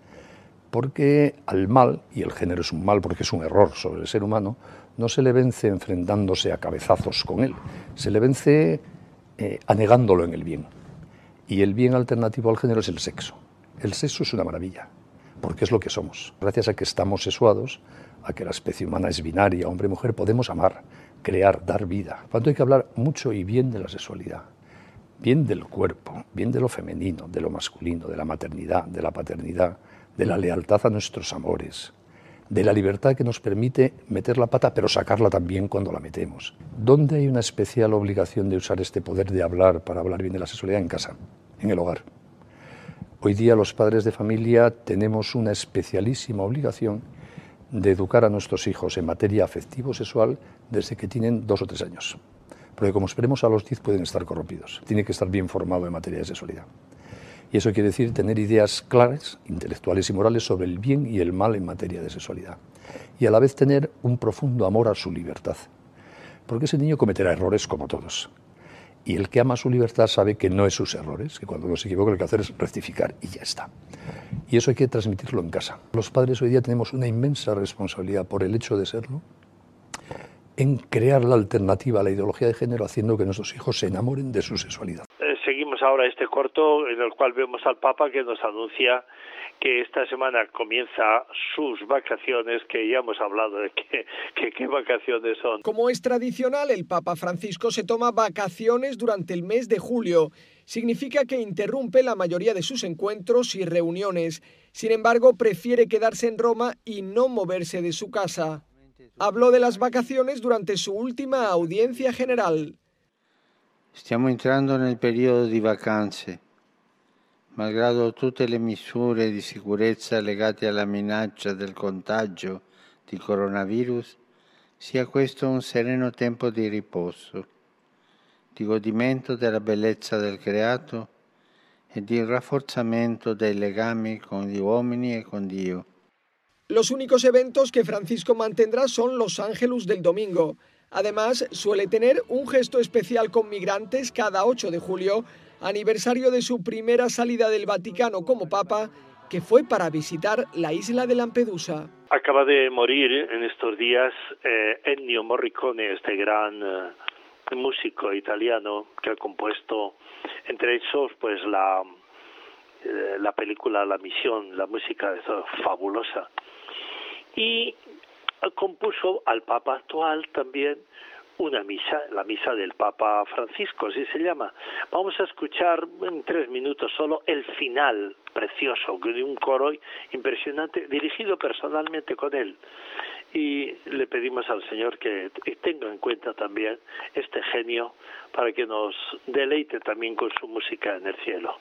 Porque al mal, y el género es un mal porque es un error sobre el ser humano, no se le vence enfrentándose a cabezazos con él, se le vence anegándolo en el bien. Y el bien alternativo al género es el sexo. El sexo es una maravilla, porque es lo que somos. Gracias a que estamos sexuados, a que la especie humana es binaria, hombre y mujer, podemos amar, crear, dar vida. Por tanto, hay que hablar mucho y bien de la sexualidad, bien del cuerpo, bien de lo femenino, de lo masculino, de la maternidad, de la paternidad, de la lealtad a nuestros amores, de la libertad que nos permite meter la pata, pero sacarla también cuando la metemos. ¿Dónde hay una especial obligación de usar este poder de hablar para hablar bien de la sexualidad? En casa, en el hogar. Hoy día los padres de familia tenemos una especialísima obligación de educar a nuestros hijos en materia afectivo-sexual desde que tienen 2 o 3 años. Porque como esperemos a los 10 pueden estar corrompidos. Tiene que estar bien formado en materia de sexualidad. Y eso quiere decir tener ideas claras, intelectuales y morales sobre el bien y el mal en materia de sexualidad. Y a la vez tener un profundo amor a su libertad. porque ese niño cometerá errores como todos. Y el que ama su libertad sabe que no es sus errores, que cuando uno se equivoca lo que hay que hacer es rectificar y ya está. Y eso hay que transmitirlo en casa. Los padres hoy día tenemos una inmensa responsabilidad por el hecho de serlo, en crear la alternativa a la ideología de género, haciendo que nuestros hijos se enamoren de su sexualidad. Seguimos ahora este corto en el cual vemos al Papa que nos anuncia que esta semana comienza sus vacaciones, que ya hemos hablado de qué vacaciones son. Como es tradicional, el Papa Francisco se toma vacaciones durante el mes de julio. Significa que interrumpe la mayoría de sus encuentros y reuniones. Sin embargo, prefiere quedarse en Roma y no moverse de su casa. Habló de las vacaciones durante su última audiencia general. Stiamo entrando nel periodo di vacanze. Malgrado tutte le misure di sicurezza legate alla minaccia del contagio di coronavirus, sia questo un sereno tempo di riposo, di godimento della bellezza del creato e di rafforzamento dei legami con gli uomini e con Dio. Los únicos eventos que Francisco mantendrá son los Ángelus del domingo. Además, suele tener un gesto especial con migrantes cada 8 de julio, aniversario de su primera salida del Vaticano como Papa, que fue para visitar la isla de Lampedusa. Acaba de morir en estos días Ennio Morricone, este gran músico italiano que ha compuesto, entre esos, pues la película La Misión, la música fabulosa. Y compuso al Papa actual también una misa, la misa del Papa Francisco, así se llama. Vamos a escuchar en 3 minutos solo el final precioso de un coro impresionante, dirigido personalmente con él. Y le pedimos al Señor que tenga en cuenta también este genio para que nos deleite también con su música en el cielo.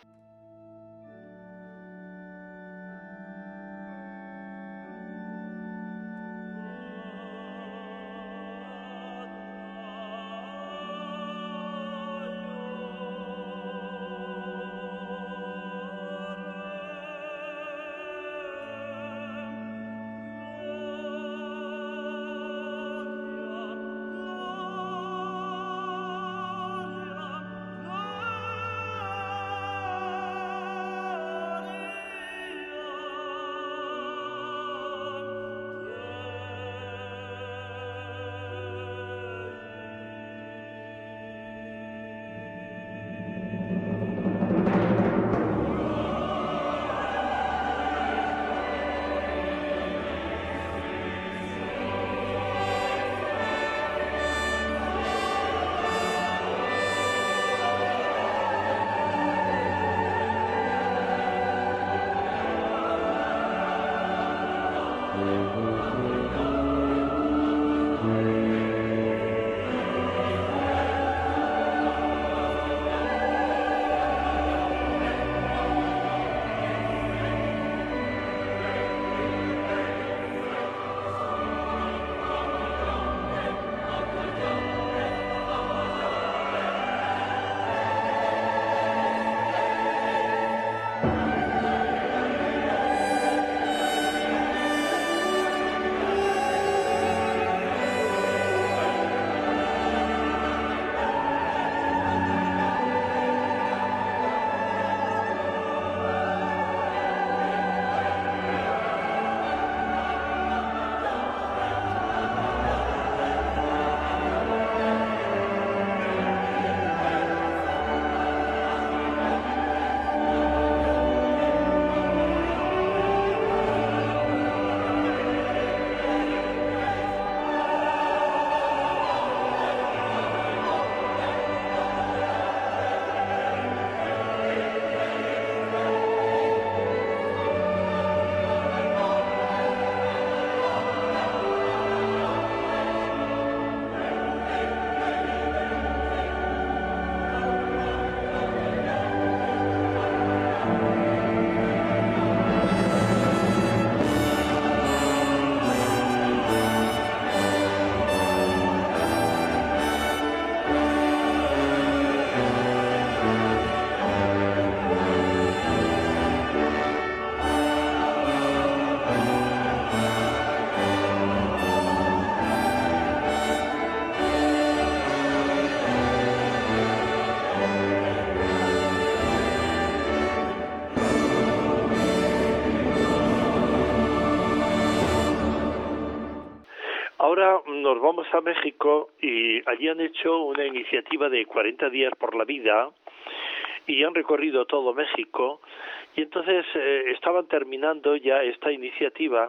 nos vamos a México y allí han hecho una iniciativa de 40 días por la vida y han recorrido todo México y entonces estaban terminando ya esta iniciativa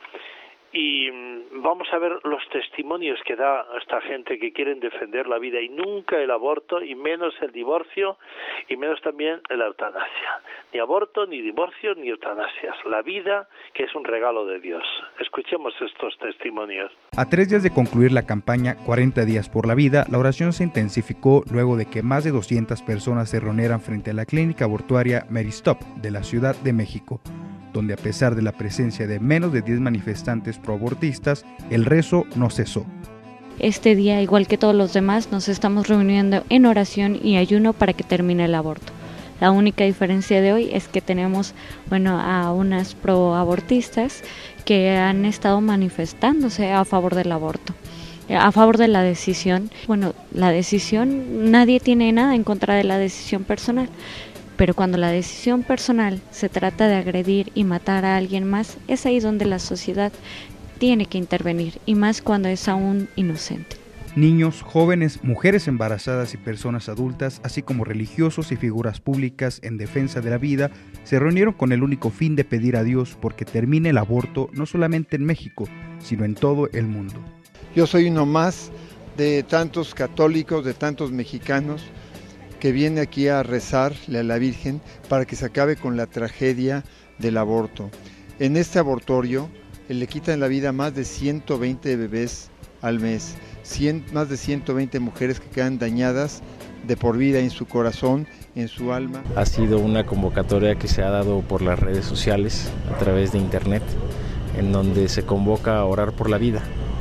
y vamos a ver los testimonios que da esta gente que quieren defender la vida y nunca el aborto y menos el divorcio y menos también la eutanasia. Ni aborto, ni divorcio, ni eutanasias. La vida que es un regalo de Dios. Escuchemos estos testimonios. A 3 días de concluir la campaña 40 días por la vida, la oración se intensificó luego de que más de 200 personas se reunieran frente a la clínica abortuaria Mary Stop de la Ciudad de México, donde a pesar de la presencia de menos de 10 manifestantes proabortistas, el rezo no cesó. Este día, igual que todos los demás, nos estamos reuniendo en oración y ayuno para que termine el aborto. La única diferencia de hoy es que tenemos, a unas proabortistas que han estado manifestándose a favor del aborto, a favor de la decisión. La decisión, nadie tiene nada en contra de la decisión personal. Pero cuando la decisión personal se trata de agredir y matar a alguien más, es ahí donde la sociedad tiene que intervenir, y más cuando es aún inocente. Niños, jóvenes, mujeres embarazadas y personas adultas, así como religiosos y figuras públicas en defensa de la vida, se reunieron con el único fin de pedir a Dios porque termine el aborto no solamente en México, sino en todo el mundo. Yo soy uno más de tantos católicos, de tantos mexicanos, que viene aquí a rezarle a la Virgen para que se acabe con la tragedia del aborto. En este abortorio le quitan la vida a más de 120 bebés al mes, más de 120 mujeres que quedan dañadas de por vida en su corazón, en su alma. Ha sido una convocatoria que se ha dado por las redes sociales, a través de internet, en donde se convoca a orar por la vida.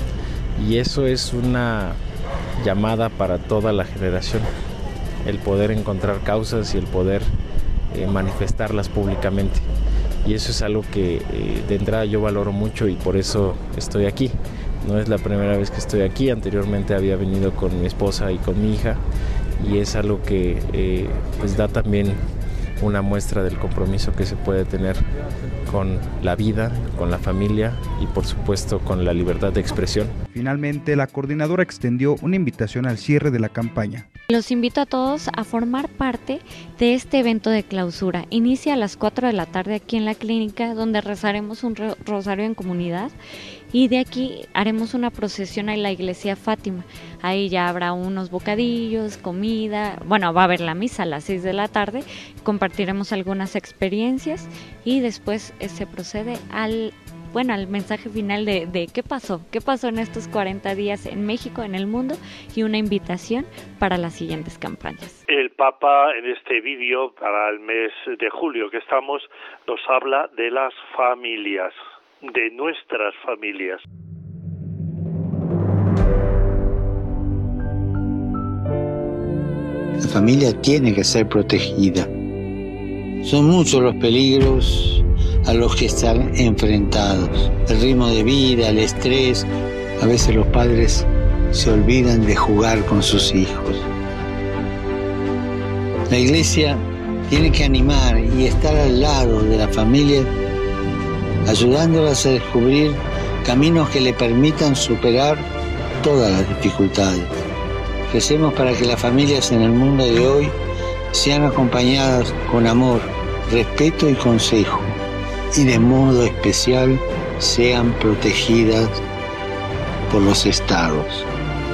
Y eso es una llamada para toda la generación. El poder encontrar causas y el poder manifestarlas públicamente. Y eso es algo que de entrada yo valoro mucho y por eso estoy aquí. No es la primera vez que estoy aquí, anteriormente había venido con mi esposa y con mi hija y es algo que pues da también una muestra del compromiso que se puede tener con la vida, con la familia y por supuesto con la libertad de expresión. Finalmente, la coordinadora extendió una invitación al cierre de la campaña. Los invito a todos a formar parte de este evento de clausura. Inicia a las 4 de la tarde aquí en la clínica, donde rezaremos un rosario en comunidad y de aquí haremos una procesión a la iglesia Fátima. Ahí ya habrá unos bocadillos, comida, va a haber la misa a las 6 de la tarde, compartiremos algunas experiencias y después se procede al mensaje final de qué pasó en estos 40 días en México, en el mundo, y una invitación para las siguientes campañas. El Papa en este vídeo para el mes de julio que estamos nos habla de las familias, de nuestras familias. La familia tiene que ser protegida. Son muchos los peligros a los que están enfrentados. El ritmo de vida, el estrés. A veces los padres se olvidan de jugar con sus hijos. La iglesia tiene que animar y estar al lado de la familia, ayudándolas a descubrir caminos que le permitan superar todas las dificultades. Recemos para que las familias en el mundo de hoy sean acompañadas con amor, respeto y consejo, y de modo especial sean protegidas por los estados.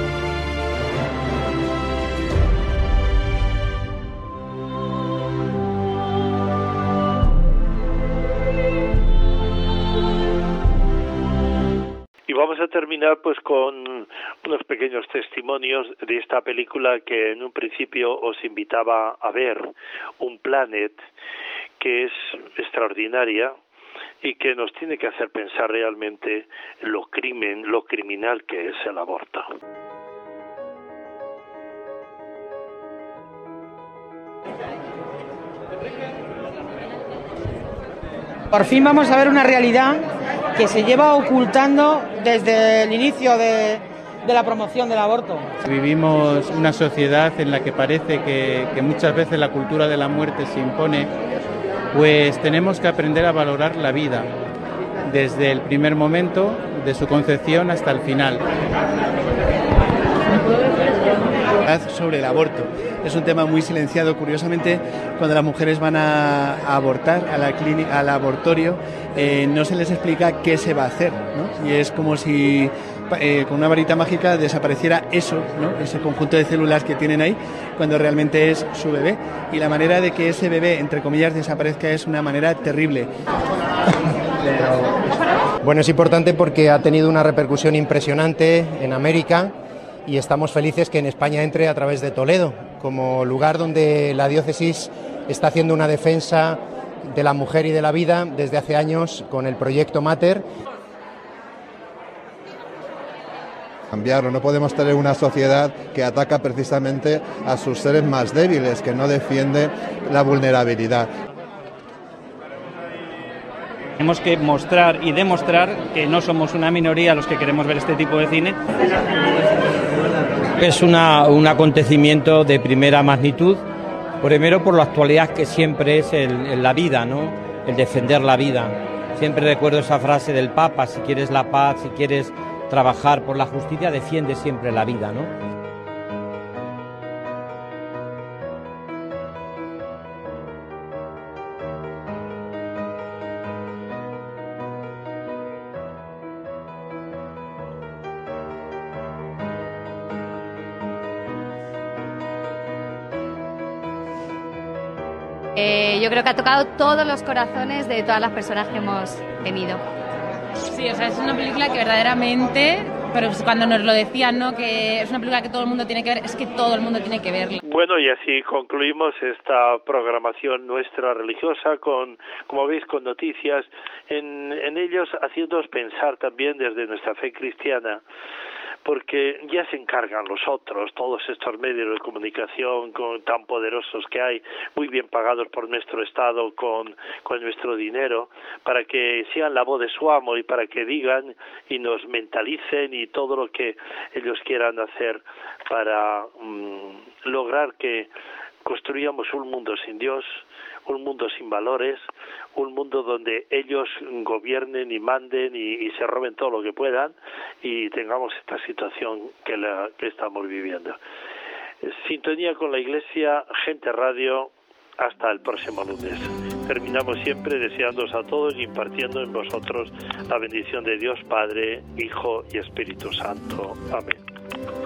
Y vamos a terminar pues con unos pequeños testimonios de esta película que en un principio os invitaba a ver, Unplanned, que es extraordinaria y que nos tiene que hacer pensar realmente lo criminal que es el aborto. Por fin vamos a ver una realidad que se lleva ocultando desde el inicio de la promoción del aborto. Vivimos una sociedad en la que parece que muchas veces la cultura de la muerte se impone, pues tenemos que aprender a valorar la vida desde el primer momento, de su concepción hasta el final. Sobre el aborto. Es un tema muy silenciado. Curiosamente, cuando las mujeres van a abortar a la clínica, al abortorio, no se les explica qué se va a hacer, ¿no? Y es como si con una varita mágica desapareciera eso, ¿no? Ese conjunto de células que tienen ahí, cuando realmente es su bebé. Y la manera de que ese bebé, entre comillas, desaparezca es una manera terrible. Bueno, es importante porque ha tenido una repercusión impresionante en América. Y estamos felices que en España entre a través de Toledo, como lugar donde la diócesis está haciendo una defensa de la mujer y de la vida desde hace años con el proyecto Mater. Cambiarlo, no podemos tener una sociedad que ataca precisamente a sus seres más débiles, que no defiende la vulnerabilidad. Tenemos que mostrar y demostrar que no somos una minoría los que queremos ver este tipo de cine. Es un acontecimiento de primera magnitud, primero por la actualidad que siempre es la vida, ¿no? El defender la vida. Siempre recuerdo esa frase del Papa: si quieres la paz, si quieres trabajar por la justicia, defiende siempre la vida, ¿no? Yo creo que ha tocado todos los corazones de todas las personas que hemos tenido. Sí, o sea, es una película que verdaderamente, pero cuando nos lo decían, ¿no?, que es una película que todo el mundo tiene que ver, es que todo el mundo tiene que verla. Bueno, y así concluimos esta programación nuestra religiosa con, como veis, con noticias en ellos, haciéndoos pensar también desde nuestra fe cristiana, porque ya se encargan los otros, todos estos medios de comunicación tan poderosos que hay, muy bien pagados por nuestro Estado con nuestro dinero, para que sean la voz de su amo y para que digan y nos mentalicen y todo lo que ellos quieran hacer para lograr que construyamos un mundo sin Dios, un mundo sin valores, un mundo donde ellos gobiernen y manden y se roben todo lo que puedan y tengamos esta situación que estamos viviendo. Sintonía con la Iglesia, Gente Radio, hasta el próximo lunes. Terminamos siempre deseándoos a todos y impartiendo en vosotros la bendición de Dios Padre, Hijo y Espíritu Santo. Amén.